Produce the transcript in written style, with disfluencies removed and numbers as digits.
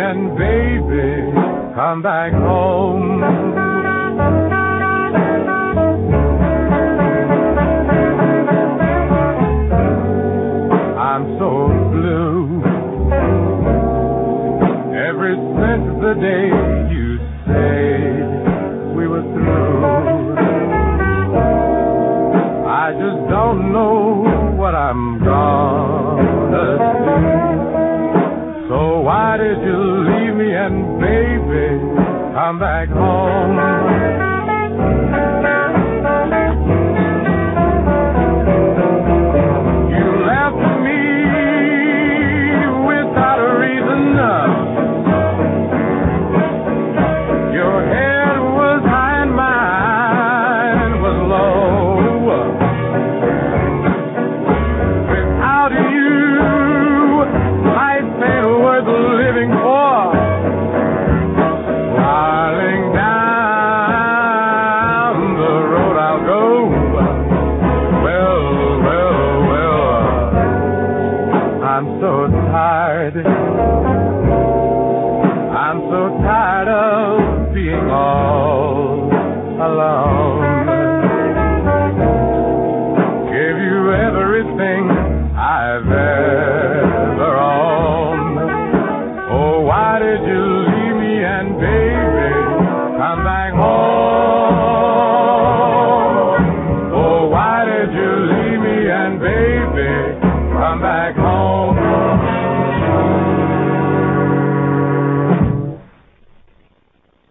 and baby, come back home. I'm so blue ever since the day you said we were through. I just don't know what I'm gonna do. So why did you leave me and baby, come back home? I'm so tired of being all alone.